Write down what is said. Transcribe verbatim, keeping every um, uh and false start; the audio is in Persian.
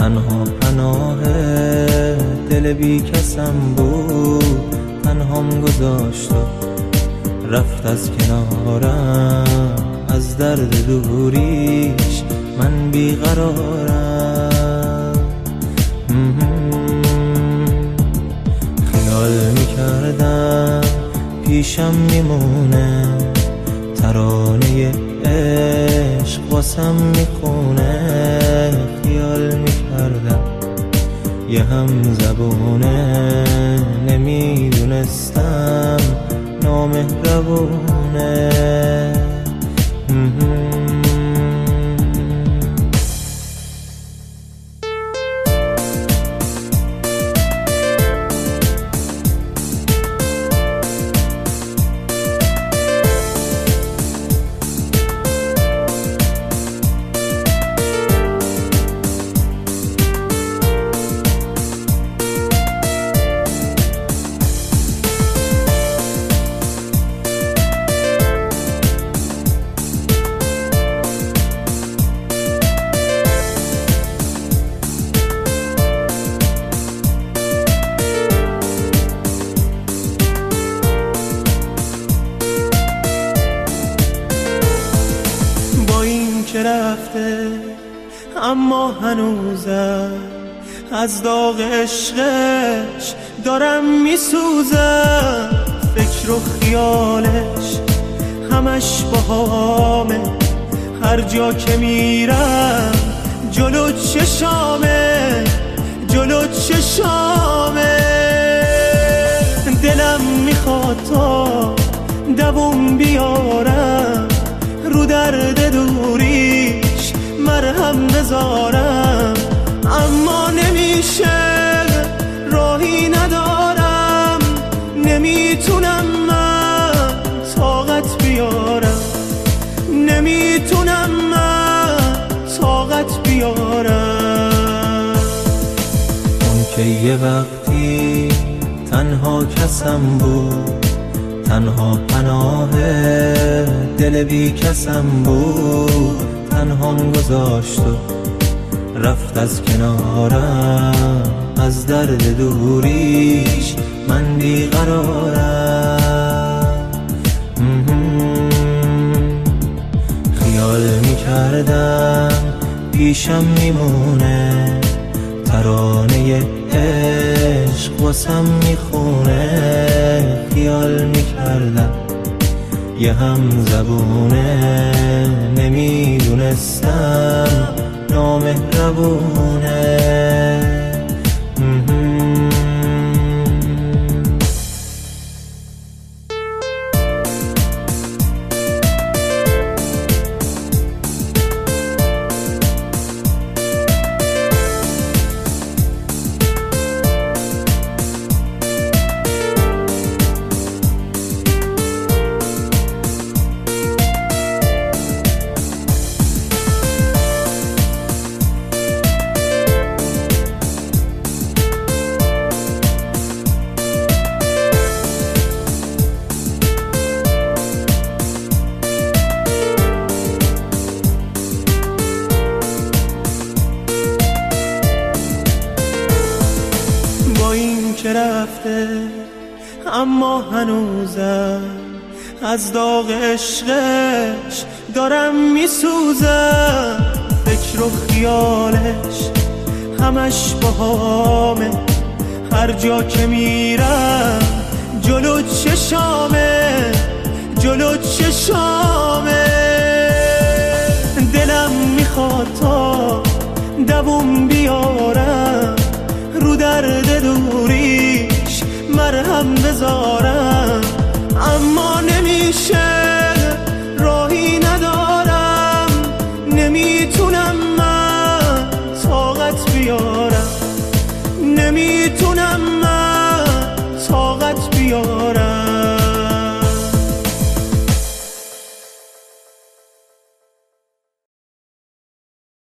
تنها پناه دل بی کسم بود، تنهام گذاشت و رفت از کنارم. از درد دوریش من بیقرارم. خیال میکردم پیشم میمونه، ترانه عشق واسم میخونه. خیال میکردم یه هم زبونه، نمیدونستم نامهربونه. که رفته اما هنوزم از داغ عشقش دارم میسوزم. فکر و خیالش همش باهامه، هر جا که میرم جلو چشامه، جلو چشامه. دلم میخواد تا دووم بیارم، رو درد دوریش مرهم بذارم. اما نمیشه، راهی ندارم، نمیتونم من طاقت بیارم، نمیتونم من طاقت بیارم. اون که یه وقتی تنها کسم بود، تنها پناه دل بی کسم بود، تنهام گذاشت و رفت از کنارم. از درد دوریش من بیقرارم. خیال میکردم پیشم میمونه، ترانه عشق واسم میخونه. خیال میکردم یه هم زبونه، نمیدونستم نامهربونه. که رفته اما هنوزم از داغ عشقش دارم میسوزم. فکر و خیالش همش باهامه، هر جا که میرم جلو چشامه، جلو چشامه. دلم میخواد تا دووم بیارم، رو درد دوریش مرهم بذارم. اما نمیشه، راهی ندارم، نمیتونم من طاقت بیارم، نمیتونم